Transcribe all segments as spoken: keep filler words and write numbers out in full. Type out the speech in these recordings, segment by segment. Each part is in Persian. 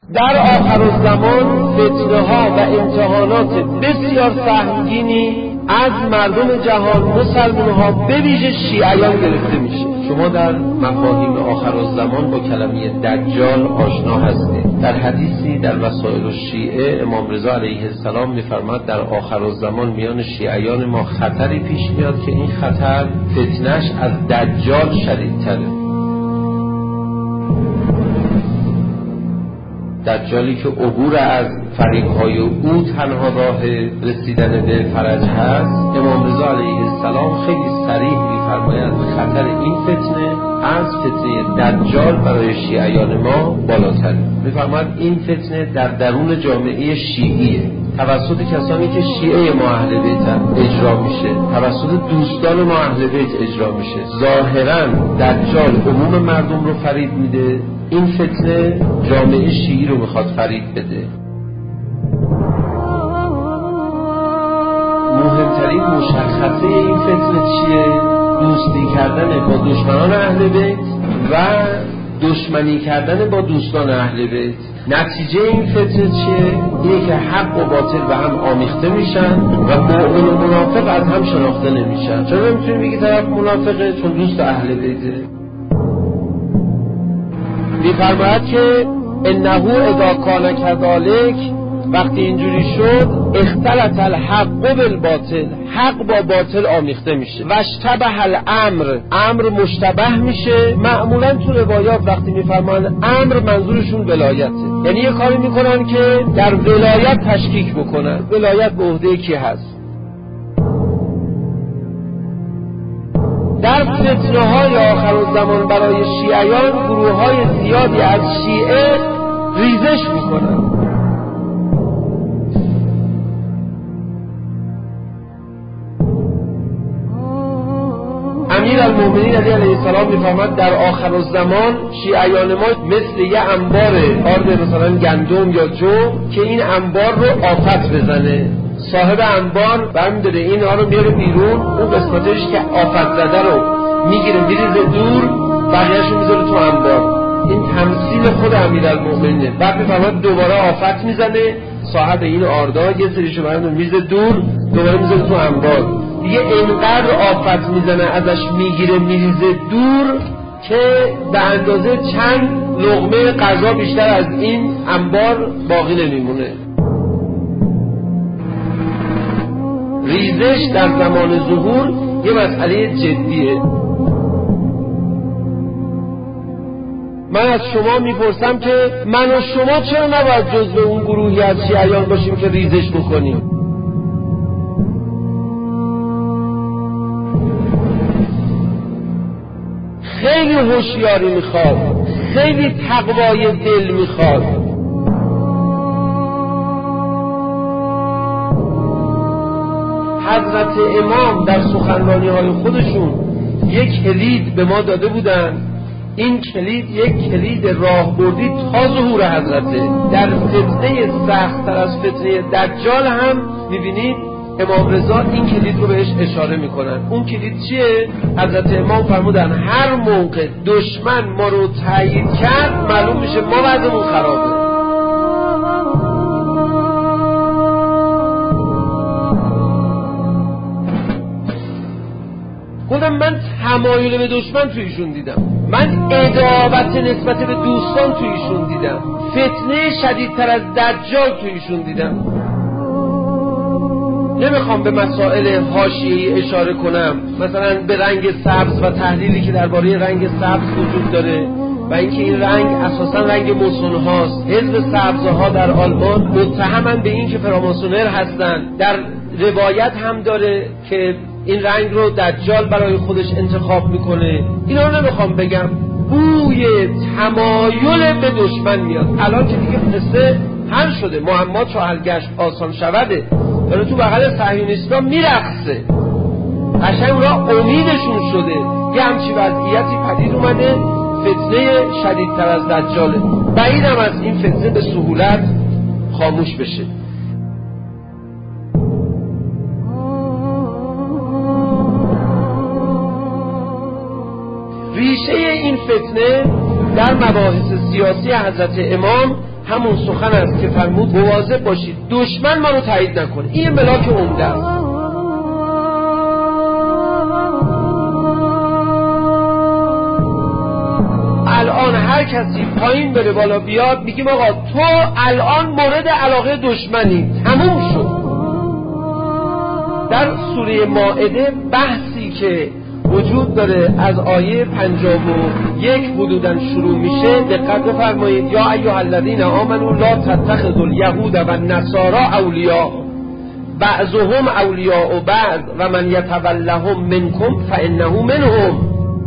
در آخرالزمان فتنه ها و امتحانات بسیار سهمگینی از مردم جهان، مسلمان ها به ویژه شیعیان گرفته میشه. شما در مفاهیم آخرالزمان با کلمه دجال آشنا هستید. در حدیثی در وسائل الشیعه امام رضا علیه السلام میفرماد در آخرالزمان میان شیعیان ما خطری پیش میاد که این خطر فتنش از دجال شدیدتره. دجالی که عبور از فریق‌های او تنها راه رسیدن به فرج هست. امام رضا علیه السلام خیلی صریح می‌فرماید خطر این فتنه از فتنه دجال برای شیعیان ما بالاتره. می‌فرماید این فتنه در درون جامعه شیعیه، توسط کسانی که شیعه ما اهل بیت اجرا میشه، توسط دوستان ما اهل بیت اجرا میشه. ظاهراً دجال عموم مردم رو فریب میده، این فتنه جامعه شیعی رو میخواد فریب بده. مهمترین مشخصه این فتنه چیه؟ دوستی کردن با دشمنان اهل بیت و دشمنی کردن با دوستان اهل بیت. نتیجه این فتنه چیه؟ اینه که حق و باطل به هم آمیخته میشن و مؤمن و منافق از هم شناخته نمیشن. چرا نمیتونی بگی طرف منافقه؟ چون دوست اهل بیته. می‌فرماید که انه اذا کان کذالک، وقتی اینجوری شد اختلط الحق بالباطل، حق با باطل آمیخته میشه و اشتبه الامر، امر مشتبه میشه. معمولا تو روایات وقتی میفرمان امر منظورشون ولایته، یعنی یه کاری میکنن که در ولایت تشکیک بکنن. ولایت به عهده کی هست؟ در فتنه های آخرالزمان برای شیعیان گروه های زیادی از شیعه ریزش میکنن. امیر المؤمنین علی علیه السلام میفرماد در آخرالزمان شیعیان ما مثل یه انبار آرد مثلا گندم یا جو که این انبار رو آفت بزنه. صاحب انبار برمی‌داره اینها رو میاره بیرون، اون قسمتش که آفت زده رو میگیره میریزه دور، بقیه‌اش رو میذاره تو انبار. این تمثیل خود امیرالمومنینه. بعد میفرماد دوباره آفت میزنه، صاحب این آردا یه سریشو برمی‌داره میریزه دور، دوباره میذاره تو انبار. دیگه اینقدر آفت میزنه ازش میگیره میریزه دور که به اندازه چند لقمه غذا بیشتر از این انبار باقی نمیمونه. ریزش در زمان ظهور یه مسئله جدیه. من از شما میپرسم که من و شما چرا نباید جزو اون گروهی از شیعیان باشیم که ریزش بکنیم؟ خیلی هوشیاری میخواد، خیلی تقوای دل میخواد. حضرت امام در سخنرانی های خودشون یک کلید به ما داده بودن. این کلید یک کلید راهبردی تا ظهور حضرته. در فتنه سخت‌تر از فتنه دجال هم میبینید امام رضا این کلید رو بهش اشاره میکنن. اون کلید چیه؟ حضرت امام فرمودن هر موقع دشمن ما رو تایید کرد معلوم میشه ما وضعمون خرابه. خودم من تمایل به دشمن توی ایشون دیدم، من عداوت نسبت به دوستان توی ایشون دیدم، فتنه شدیدتر از دجال توی ایشون دیدم. نمیخوام به مسائل حاشیه‌ای اشاره کنم، مثلا به رنگ سبز و تحلیلی که درباره رنگ سبز وجود داره و اینکه این رنگ اساسا رنگ ماسون هاست. حزب سبزها در آلمان متهمن به این که فراماسونر هستن. در روایت هم داره که این رنگ رو دجال برای خودش انتخاب میکنه. اینا رو نمیخوام بگم، بوی تمایل به دشمن میاد. الان که دیگه قصه حل شده، معما چو حل گشت آسان شوده، داره تو بغل صهیونیستا میرقصه، قشنگ را امیدشون شده یه همچی وضعیتی پدید اومده، فتنه شدیدتر از دجاله. بعیدم از این فتنه به سهولت خاموش بشه. ریشه این فتنه در مباحث سیاسی حضرت امام همون سخن است که فرمود مواظب باشید دشمن ما رو تایید نکنه. این ملاک عمده است. الان هر کسی پایین بره بالا بیاد میگیم آقا تو الان مورد علاقه دشمنی، تموم شد. در سوره مائده بحثی که وجود داره از آیه پنجاه و یک حدوداً شروع میشه، دقت بفرمایید. یا ایها الذین آمنوا لا تتخذوا الیهود و النصارى اولیاء بعضهم اولیاء بعض و من یتولهم منکم فانه منهم.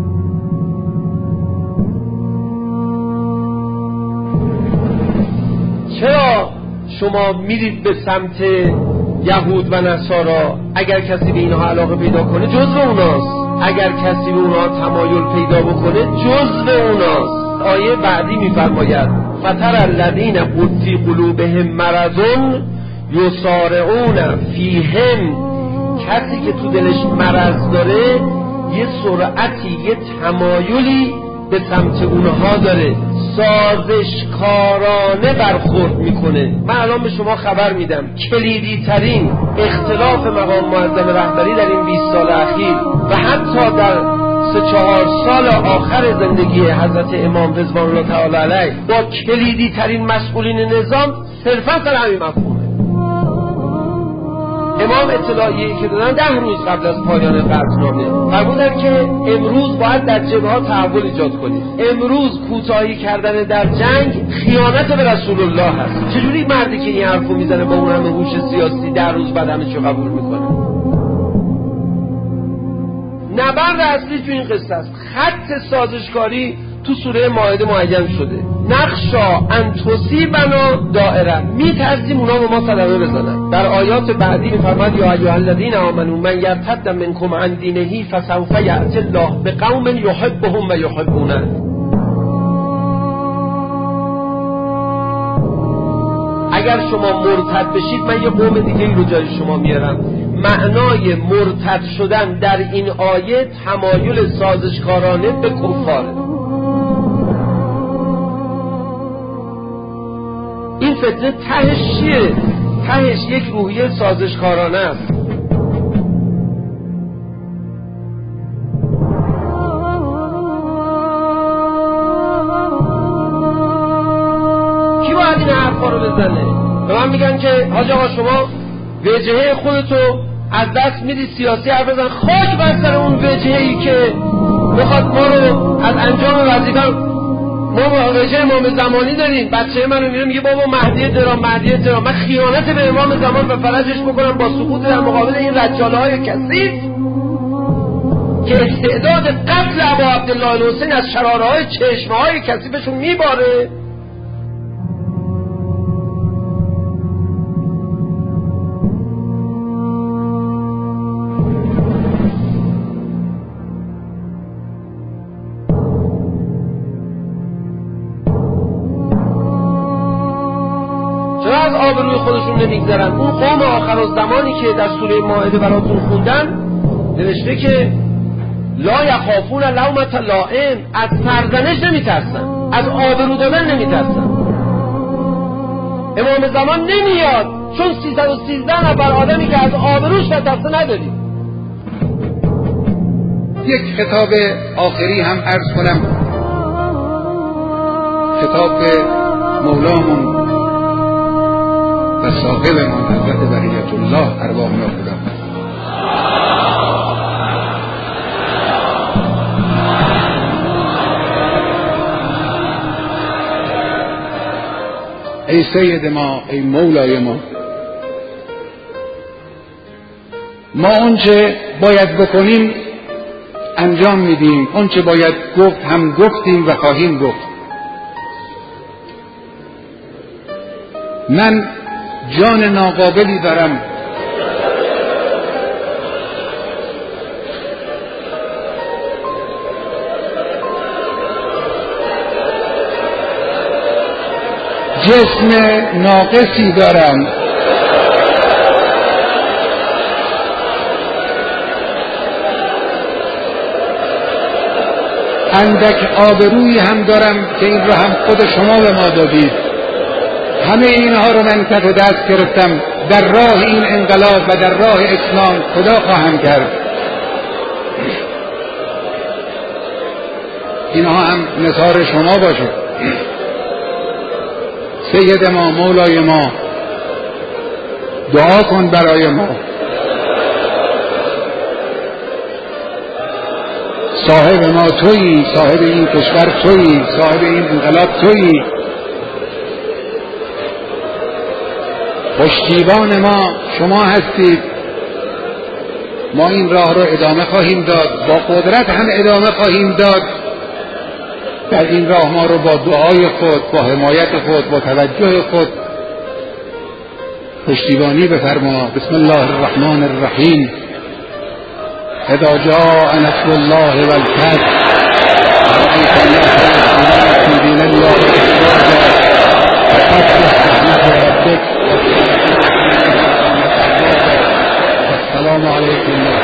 چرا شما میرید به سمت یهود و نصارا؟ اگر کسی به اینها علاقه پیدا کنه جزو اوناست، اگر کسی به اونها تمایل پیدا بکنه جزو اوناست. آیه بعدی میفرماید فتر الذین فی قلوبهم مرض یسارعون فیهم. کسی که تو دلش مرض داره یه سرعتی، یه تمایلی به سمت اونها داره، سازشکارانه برخورد میکنه. من الان به شما خبر میدم کلیدی ترین اختلاف مقام معظم رهبری در این بیست سال اخیر و حتی در سه چهار سال آخر زندگی حضرت امام رضوان الله تعالی علیه با کلیدی ترین مسئولین نظام صرفا سر همین مفهومه. امام اطلاعیه‌ای که دادن ده روز قبل از پایان قطعنامه فرمودن که امروز باید در جبهه‌ها تحول ایجاد کنید. امروز کوتاهی کردن در جنگ خیانت به رسول الله هست. چجوری مردی که این حرفو میزنه با اون همه هوش سیاسی ده روز بعد همه چیو قبول میکنه؟ نبرد اصلی تو این قصه است. خط سازشکاری تو سوره مائده معین شده. نخشا ان تصیبنا دائره، میترسیم اونا به ما صدمه بزنن. در آیات بعدی میفرماد یا ایها الذین آمنوا من یرتد منکم عن دینه فسوف یأتی الله بقوم یحبهم و یحبونه. اگر شما مرتد بشید من یه قوم دیگه ای رو جای شما میارم. معنای مرتد شدن در این آیه تمایل سازشکارانه به کفاره. این فتنه تهش چیه؟ تهش یک روحیه سازشکارانه است. کی باید این حرفا رو بزنه؟ به من میگن که حاج آقا شما وجهه خودتو از دست میدی سیاسی حرف بزن. خاک بر سر اون وجهه‌ای که بخواد ما رو از انجام وظیفه. ما واقعه امام زمانی داریم. بچه منو میره میگه بابا مهدی درام مهدی درام. من خیانت به امام زمان و فرجش بکنم با سقوط در مقابل این رجاله‌های کثیف که استعداد قتل ابا عبدالله الحسین از شراره‌های چشمه‌های کثیفشون میباره. از آبروی خودشون نمیگذرن. اون قوم آخرالزمانی که در سوره مائده براتون خوندن نوشته که لا یخافون لومة لائم، از سرزنش نمیترسن، از آبرو دادن نمیترسن. امام زمان نمیاد چون سیصد و سیزده نفر آدمی که از آبروش نترسه نداریم. یک خطاب آخری هم عرض کنم، خطاب مولامون و صاحبمون حضرت بقیت الله ارواح ناخدا. ای سید ما، ای مولای ما، ما اونچه باید بکنیم انجام میدیم، اونچه باید گفت هم گفتیم و خواهیم گفت. من جان ناقابلی دارم جسم ناقصی دارم، اندک آبرویی هم دارم که این رو هم خود شما به ما دادید. همه اینها رو من کف دست گرفتم، در راه این انقلاب و در راه اسلام خدا خواهم کرد. اینها هم نثار شما باشه. سید ما، مولای ما، دعا کن برای ما. صاحب ما تویی، صاحب این کشور تویی، صاحب این انقلاب تویی. پشتیبان ما شما هستید. ما این راه رو ادامه خواهیم داد، با قدرت هم ادامه خواهیم داد. در این راه ما رو با دعای خود، با حمایت خود، با توجه خود پشتیبانی بفرما. بسم الله الرحمن الرحیم. اذا جاء نصر الله والفتح ورأيت الناس يدخلون في دين الله أفواجا فسبح بحمد ربك. السلام عليكم.